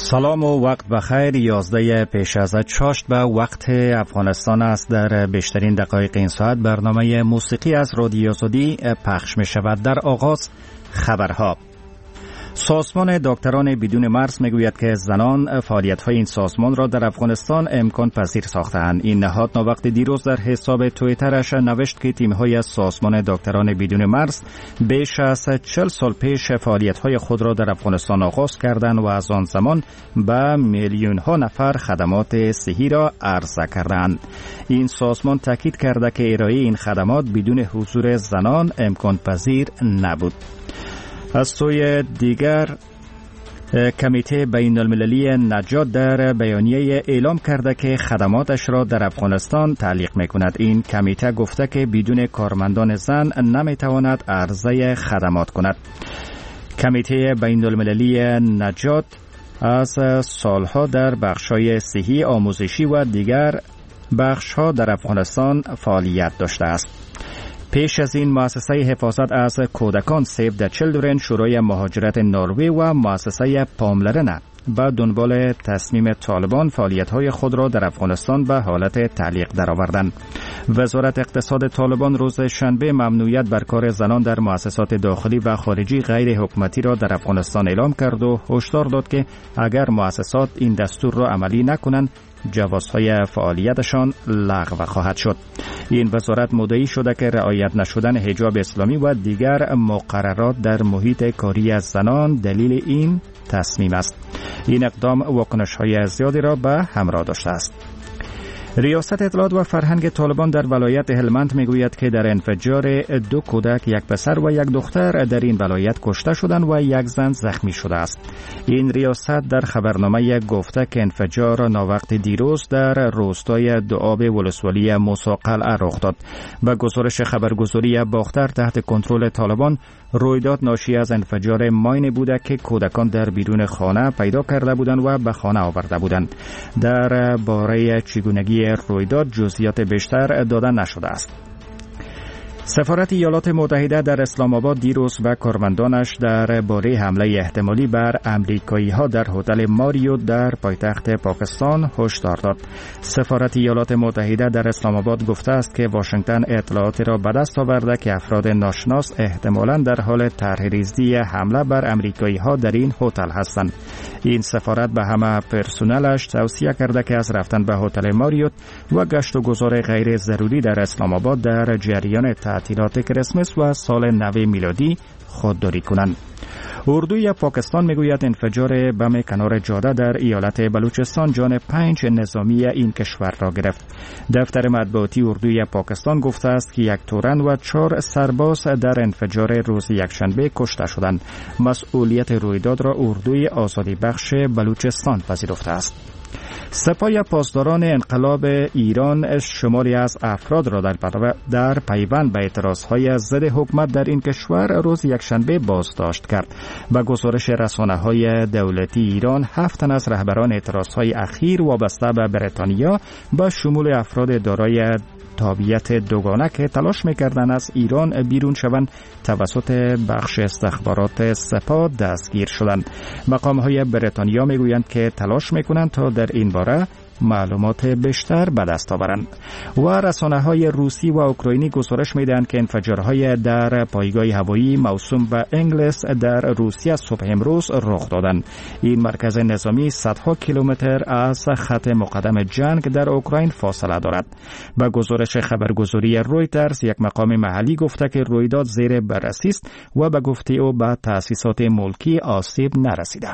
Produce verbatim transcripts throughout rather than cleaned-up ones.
سلام و وقت بخیر. یازده پیش از چاشت به وقت افغانستان است. در بیشترین دقایق این ساعت برنامه موسیقی از رادیو آزادی پخش می شود. در آغاز خبرها. سازمان دکتران بدون مرز میگوید که زنان فعالیت‌های این سازمان را در افغانستان امکان پذیر ساختند. این نهاد وقت دیروز در حساب توییترش نوشت که تیم‌های از سازمان دکتران بدون مرز بیش از چهل سال پیش فعالیت‌های خود را در افغانستان آغاز کردند و از آن زمان به میلیون‌ها نفر خدمات صحی را عرضه کردند. این سازمان تاکید کرده که ارائه این خدمات بدون حضور زنان امکان پذیر نبود. از سوی دیگر کمیته بین المللی نجات در بیانیه اعلام کرده که خدماتش را در افغانستان تعلیق می کند. این کمیته گفته که بدون کارمندان زن نمی تواند عرضه خدمات کند. کمیته بین المللی نجات از سالها در بخش‌های صحی، آموزشی و دیگر بخش‌ها در افغانستان فعالیت داشته است. پیش از این مؤسسه حفاظت از کودکان سیو د چیلدرن، شورای مهاجرت نروژ و مؤسسه پاملرنه به دنبال تصمیم طالبان فعالیت‌های خود را در افغانستان به حالت تعلیق درآوردند. وزارت اقتصاد طالبان روز شنبه ممنوعیت بر کار زنان در مؤسسات داخلی و خارجی غیر حکومتی را در افغانستان اعلام کرد و هشدار داد که اگر مؤسسات این دستور را عملی نکنند جوازهای فعالیتشان لغو خواهد شد. این وزارت مدعی شده که رعایت نشدن حجاب اسلامی و دیگر مقررات در محیط کاری از زنان دلیل این تصمیم است. این اقدام واکنش‌های زیادی را به همراه داشته است. ریاست اطلاعات و فرهنگ طالبان در ولایت هلمند میگوید که در انفجار دو کودک، یک پسر و یک دختر در این ولایت کشته شدند و یک زن زخمی شده است. این ریاست در خبرنامه گفته که انفجار ناوقت دیروز در روستای دوآب ولسوالی موسی قلعه رخ داد. به گزارش خبرگزاری باختر تحت کنترل طالبان، رویداد ناشی از انفجار ماین بوده که کودکان در بیرون خانه پیدا کرده بودند و به خانه آورده بودند. در باره چگونگی رویداد جزئیات بیشتر داده نشده است. سفارت ایالات متحده در اسلام آباد دیروز به کارمندانش در باره حمله احتمالی بر امریکایی ها در هتل ماریوت در پایتخت پاکستان هشدار داد. سفارت ایالات متحده در اسلام آباد گفته است که واشنگتن اطلاعاتی را به دست آورده که افراد ناشناس احتمالاً در حال طرح‌ریزی حمله بر امریکایی ها در این هتل هستند. این سفارت به همه پرسنلش توصیه کرده که از رفتن به هتل ماریوت و گشت و گذار غیر ضروری در اسلام آباد در جریان تعطیلات کریسمس و سال نو میلادی خودداری کنند. اردوی پاکستان میگوید انفجار بم کنار جاده در ایالت بلوچستان جان پنج نظامی این کشور را گرفت. دفتر مطبوعاتی اردوی پاکستان گفته است که یک تورن و چهار سرباز در انفجار روز یکشنبه کشته شدند. مسئولیت رویداد را اردوی آزادی بخش بلوچستان پذیرفته است. سپاه پاسداران انقلاب ایران شماری از افراد را در, در پیوند به اعتراضهای ضد حکومت در این کشور روز یکشنبه بازداشت کرد. به گزارش رسانه‌های دولتی ایران، هفت تن از رهبران اعتراضهای اخیر وابسته به بریتانیا با شمول افراد دارای تابعیت دوگانه که تلاش می‌کردند از ایران بیرون شوند توسط بخش استخبارات سپاه دستگیر شدند. مقام‌های بریتانیا می‌گویند که تلاش می‌کنند تا در این باره معلومات بیشتر به دست آورند. و رسانه‌های روسی و اوکراینی گزارش می‌دهند که انفجارهای در پایگاه هوایی موسوم به انگلیس در روسیه صبح امروز رخ دادند. این مرکز نظامی صدها کیلومتر از خط مقدم جنگ در اوکراین فاصله دارد. به گزارش خبرگزاری رویترز، یک مقام محلی گفته که رویداد زیر بررسی است و به گفته او به تأسیسات ملکی آسیب نرسیده.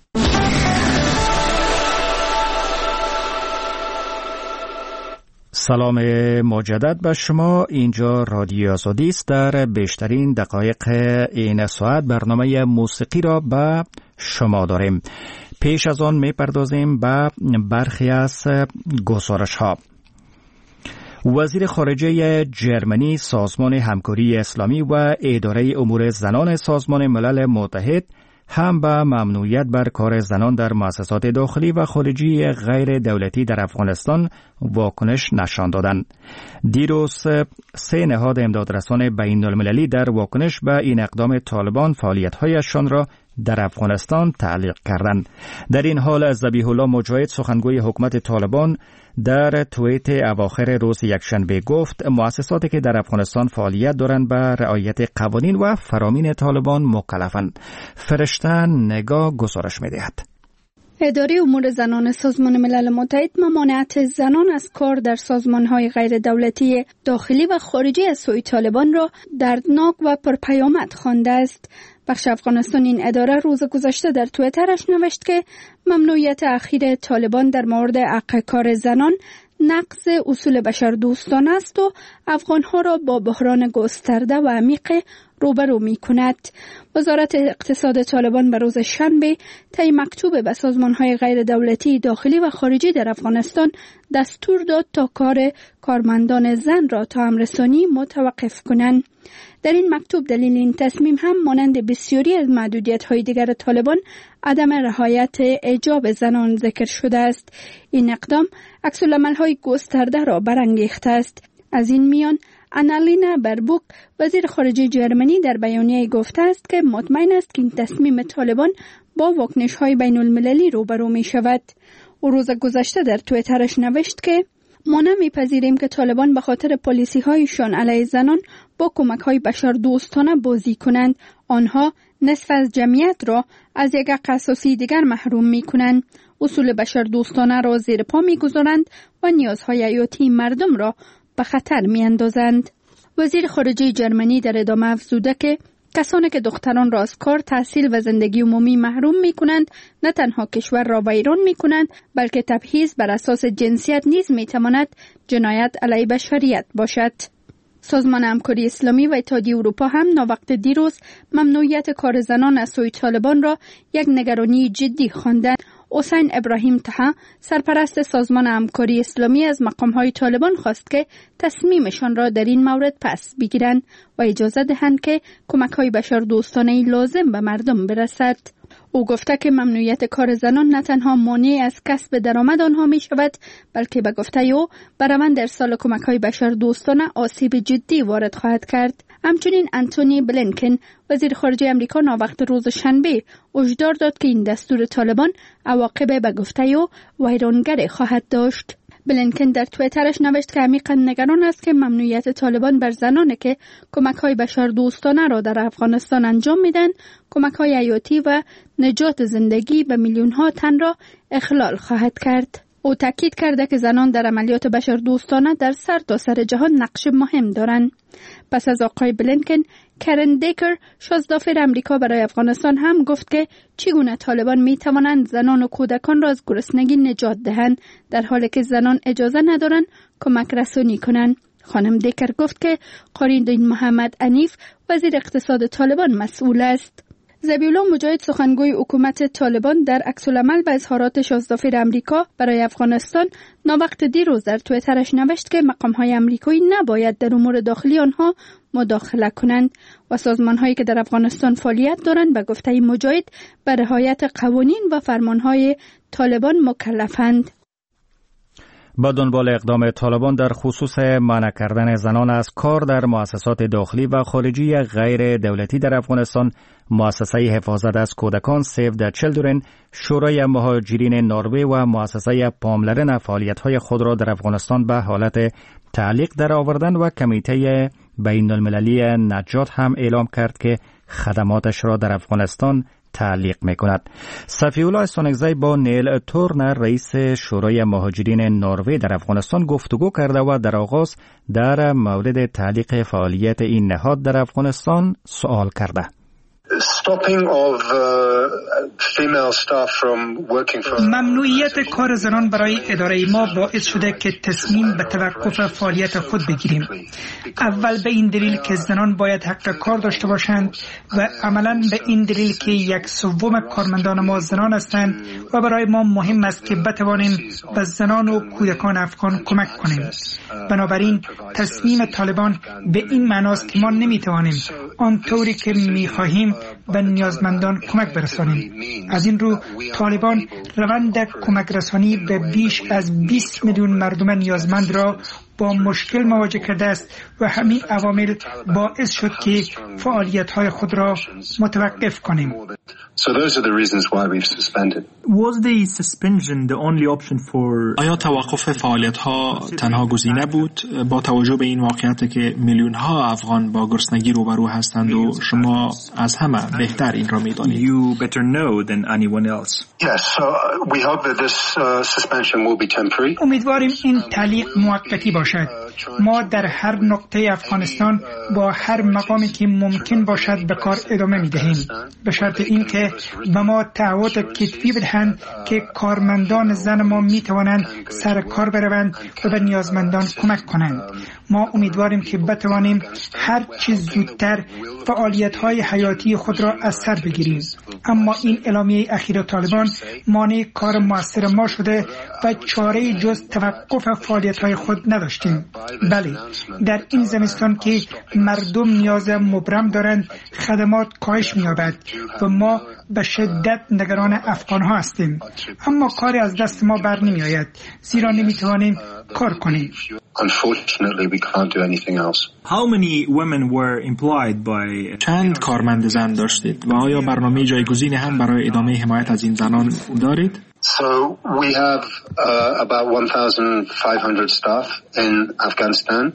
سلام مجدد به شما. اینجا رادیو آزادی است. در بیشترین دقایق این ساعت برنامه موسیقی را به شما داریم. پیش از آن میپردازیم به برخی از گزارش ها. وزیر خارجه جرمنی، سازمان همکاری اسلامی و اداره امور زنان سازمان ملل متحد هم به ممنوعیت بر کار زنان در مؤسسات داخلی و خارجی غیر دولتی در افغانستان واکنش نشان دادند. دیروز سه نهاد امدادرسان بین المللی در واکنش به این اقدام طالبان فعالیت‌هایشان را در افغانستان تعلیق کردند. در این حال ذبیح الله مجاهد سخنگوی حکومت طالبان در توییت اواخر روز یکشنبه گفت مؤسساتی که در افغانستان فعالیت دارند به رعایت قوانین و فرامین طالبان مکلفند. فرشته نگاه گزارش می‌دهد. اداره امور زنان سازمان ملل متحد ممانعت زنان از کار در سازمان‌های غیر دولتی داخلی و خارجی از سوی طالبان را دردناک و پرپیامد خوانده است. بخش افغانستان این اداره روز گذشته در توییترش نوشت که ممنوعیت اخیر طالبان در مورد حق کار زنان نقض اصول بشردوستانه است و افغانها را با بحران گسترده و عمیق روبرو می کند. وزارت اقتصاد طالبان به روز شنبه طی مکتوب به سازمان‌های غیر دولتی داخلی و خارجی در افغانستان دستور داد تا کار کارمندان زن را تا امرسانی متوقف کنند. در این مکتوب دلیل این تصمیم هم مانند بسیاری از محدودیت‌های دیگر طالبان عدم رعایت حجاب زنان ذکر شده است. این اقدام عکس‌العمل‌های گسترده را برانگیخته است. از این میان آنالینا بربوک وزیر خارجه جرمنی در بیانیه گفته است که مطمئن است که این تصمیم طالبان با واکنش‌های بین المللی روبرو می شود. او روز گذشته در توییترش نوشت که ما نمی‌پذیریم که طالبان به خاطر پالیسی‌هایشان علیه زنان با کمک‌های بشردوستانه بازی کنند. آنها نصف از جمعیت را از یک حق اساسی دیگر محروم می‌کنند. اصول بشردوستانه را زیر پا می‌گذارند و نیازهای حیاتی مردم را به خطر می‌اندازند. وزیر خارجه جرمنی در ادامه افزوده که کسانی که دختران را از کار، تحصیل و زندگی عمومی محروم می‌کنند نه تنها کشور را ویران می‌کنند بلکه تبعیض بر اساس جنسیت نیز می‌تواند جنایت علیه بشریت باشد. سازمان همکاری اسلامی و اتحادیه اروپا هم ناوقت دیروز ممنوعیت کار زنان از سوی طالبان را یک نگرانی جدی خواندند. حسین ابراهیم طه سرپرست سازمان همکاری اسلامی از مقام‌های طالبان خواست که تصمیمشان را در این مورد پس بگیرند و اجازه دهند که کمک‌های بشردوستانه لازم به مردم برسد. او گفته که ممنوعیت کار زنان نه تنها مانع از کسب درآمد آنها می شود بلکه به گفته او به روند ارسال کمک‌های بشردوستانه آسیب جدی وارد خواهد کرد. همچنین انتونی بلینکن وزیر خارجه امریکا ناوقت روز شنبه هشدار داد که این دستور طالبان عواقب به گفته او ویرانگر خواهد داشت. بلینکن در توییترش نوشت که عمیقاً نگران است که ممنوعیت طالبان بر زنانی که کمک‌های بشردوستانه را در افغانستان انجام میدن، کمک‌های حیاتی و نجات زندگی به میلیون‌ها تن را اخلال خواهد کرد. او تاکید کرده که زنان در عملیات بشردوستانه در سرتاسر جهان نقش مهم دارند. پس از آقای بلینکن، کرن دیکر شازدافر امریکا برای افغانستان هم گفت که چگونه طالبان می توانند زنان و کودکان را از گرسنگی نجات دهند در حالی که زنان اجازه ندارند کمک رسانی کنند. خانم دیکر گفت که قاریدین محمد عنیف وزیر اقتصاد طالبان مسئول است. ذبیح الله مجاهد سخنگوی حکومت طالبان در عکس‌العمل به اظهارات شازدافر امریکا برای افغانستان ناوقت دیروز در توییترش نوشت که مقام‌های آمریکایی نباید در امور داخلی آنها مداخله کنند و سازمان‌هایی که در افغانستان فعالیت دارند به گفته مجاهد به رعایت قوانین و فرمان‌های طالبان مکلفند. با دنبال اقدام طالبان در خصوص منع کردن زنان از کار در مؤسسات داخلی و خارجی غیر دولتی در افغانستان، مؤسسه حفاظت از کودکان سیو د چیلدرن، شورای مهاجرین نروژ و مؤسسه پاملرن فعالیت‌های خود را در افغانستان به حالت تعلیق در آوردن و کمیته بین المللی نجات هم اعلام کرد که خدماتش را در افغانستان تعلیق می‌کند. صفی الله سونگزی با نیل تورنر رئیس شورای مهاجرین نروژ در افغانستان گفتگو کرده و در آغاز در مورد تعلیق فعالیت این نهاد در افغانستان سوال کرده. ممنوعیت کار زنان برای اداره ما باعث شده که تصمیم به توقف فعالیت خود بگیریم. اول به این دلیل که زنان باید حق کار داشته باشند و عملاً به این دلیل که یک سوم کارمندان ما زنان هستند و برای ما مهم است که بتوانیم به زنان و کودکان افغان کمک کنیم. بنابراین تصمیم طالبان به این معناست که ما نمیتوانیم آنطوری که میخواهیم به نیازمندان کمک برسانیم. از این رو طالبان روند کمک رسانی به بیش از بیست میلیون مردم نیازمند را با مشکل مواجه کرده است و همین عوامل باعث شد که فعالیت‌های خود را متوقف کنیم. So those are the reasons why we've suspended. Was the suspension the only option for آیا توقف فعالیت‌ها تنها گزینه بود با توجه به این واقعیت که میلیون‌ها افغان با گرسنگی روبرو هستند و شما از همه بهتر این را می‌دانید؟ You better know than anyone else. Yes, so we hope that this uh, suspension will be temporary. امیدواریم این تعلیق موقتی باشد. ما در هر نقطه افغانستان با هر مقامی که ممکن باشد به کار ادامه می‌دهیم، به شرط اینکه به ما تعهد کتبی بدهند که کارمندان زن ما می‌توانند سر کار بروند و به نیازمندان کمک کنند. ما امیدواریم که بتوانیم هر چیز زودتر فعالیت‌های حیاتی خود را از سر بگیریم، اما این اعلامیه اخیر طالبان مانع کار موثر ما شده و چاره جز توقف فعالیت‌های خود نداشتیم. بله، در این زمستان که مردم نیاز مبرم دارند خدمات کاهش می‌یابد و ما به شدت نگران افغان‌ها هستیم، اما کاری از دست ما بر نمی‌آید زیرا نمی‌توانیم کار کنیم. Unfortunately, we can't do anything else. How many women were employed by چند کارمند زن داشتید و آیا برنامه جایگزینی هم برای ادامه حمایت از این زنان دارید؟ So we have uh, about one thousand five hundred staff in Afghanistan.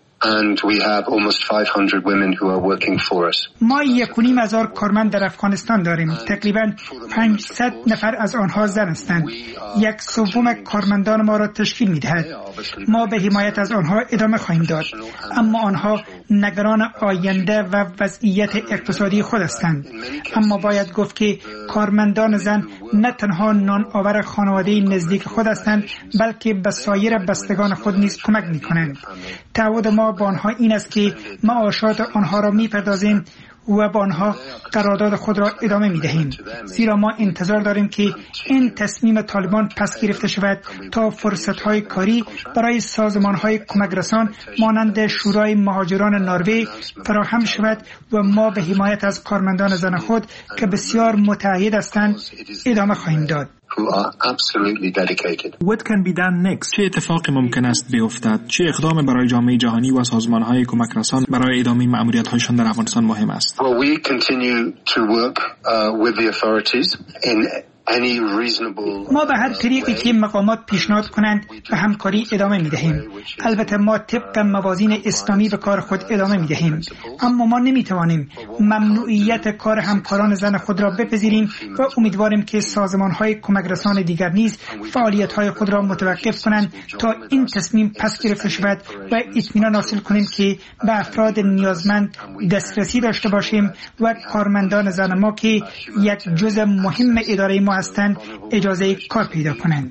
And we have almost five hundred women who are working for us. ما یک و نیم هزار کارمند در افغانستان داریم. تقریباً پانصد نفر از آنها زن هستند. یک سوم کارمندان ما را تشکیل می‌دهد. ما به حمایت از آنها ادامه خواهیم داد، اما آنها نگران آینده و وضعیت اقتصادی خود هستند. اما باید گفت که کارمندان زن نه تنها نان آور خانواده نزدیک خود هستند، بلکه به سایر بستگان خود نیز کمک می‌کنند. تعهد ما با آنها این است که معاشات آنها را می‌پردازیم و با آنها قرارداد خود را ادامه می‌دهیم، زیرا ما انتظار داریم که این تصمیم طالبان پس گرفته شود تا فرصت‌های کاری برای سازمان‌های کمک‌رسان مانند شورای مهاجران نروژ فراهم شود و ما به حمایت از کارمندان زن خود که بسیار متعهد هستند ادامه خواهیم داد. Who are absolutely dedicated. What can be done next? چه اتفاقی ممکن است بیفتد؟ چه اقدام برای جامعه جهانی و سازمان‌های کمک‌رسان برای ادامه مأموریت‌هایشان در افغانستان مهم است؟ Well, we continue to work uh, with the authorities in any reasonable. ما به هر طریقی که مقامات پیشنهاد کنند به همکاری ادامه می‌دهیم. البته ما طبق موازین اسلامی به کار خود ادامه می‌دهیم، اما ما نمی‌توانیم ممنوعیت کار همکاران زن خود را بپذیریم و امیدواریم که سازمان‌های کمک‌رسان دیگر نیز فعالیت‌های خود را متوقف کنند تا این تصمیم پس گرفته شود و اطمینان حاصل کنیم که به افراد نیازمند دسترسی داشته باشیم و کارمندان زن ما که یک جزء مهم اداره ما هستند اجازه کار پیدا کنند.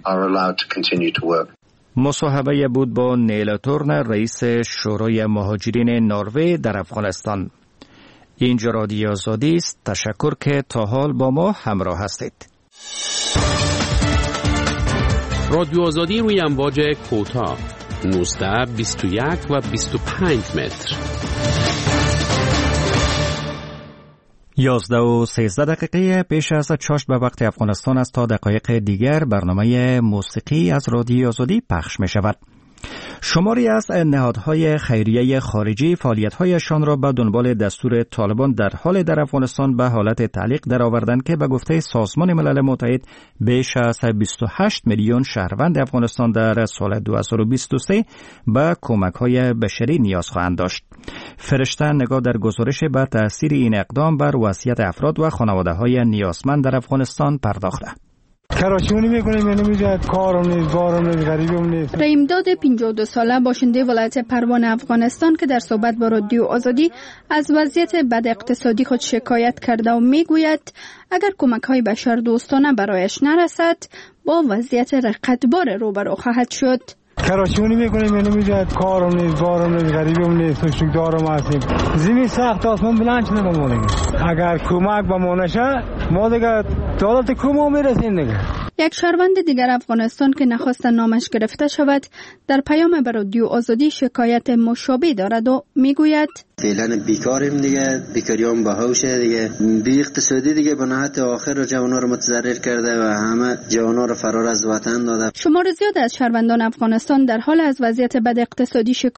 مصاحبه بود با نیل تورن، رئیس شورای مهاجرین نروژ در افغانستان. اینجا رادیو آزادی است. تشکر که تا حال با ما همراه هستید. رادیو آزادی روی امواج کوتاه نوزده، بیست و یک و بیست و پنج متر. یازده و سیزده دقیقه پیش از چاشت به وقت افغانستان است. تا دقایق دیگر برنامه موسیقی از رادیو آزادی پخش می شود. شماری از نهادهای خیریه خارجی فعالیت‌هایشان را به دنبال دستور طالبان در حال در افغانستان به حالت تعلیق درآوردند که به گفته سازمان ملل متحد بیش از بیست و هشت میلیون شهروند افغانستان در سال دو هزار و بیست و سه به کمک‌های بشری نیاز خواهند داشت. فرشته نگاه در گزارش به تأثیر این اقدام بر وضعیت افراد و خانواده‌های نیازمند در افغانستان پرداخته. کراشونی میکنیم یعنی میگه کارم نیست، بارم نیست، غریبم نیست. رحیمداد پنجاه و دو ساله باشنده ولایت پروان افغانستان که در صحبت با رادیو آزادی از وضعیت بد اقتصادی خود شکایت کرده و میگوید اگر کمک‌های بشر دوستانه برایش نرسد با وضعیت رقتبار روبرو خواهد شد. کراشونی میکنیم یعنی میگه کارم نیست، بارم نیست، غریبم نیست، سوشک دارم هستیم. زمین سخت آسمان بلند شده بمونیم. اگر کمک به ما نشه ما دیگه دولت کمو میرسیم دیگه. یک شهروند دیگر افغانستان که نخواست نامش گرفته شود در پیام به رادیو آزادی شکایت مشابه دارد و میگوید فعلا بیکاریم دیگه، بیکاریام باهوشه دیگه، بی اقتصادی دیگه به نهایت آخر جوانا رو متضرر کرده و همه جوانا رو فرار از وطن داده. شمار زیاد از شهروندان افغانستان در حال از وضعیت بد اقتصادی شکایت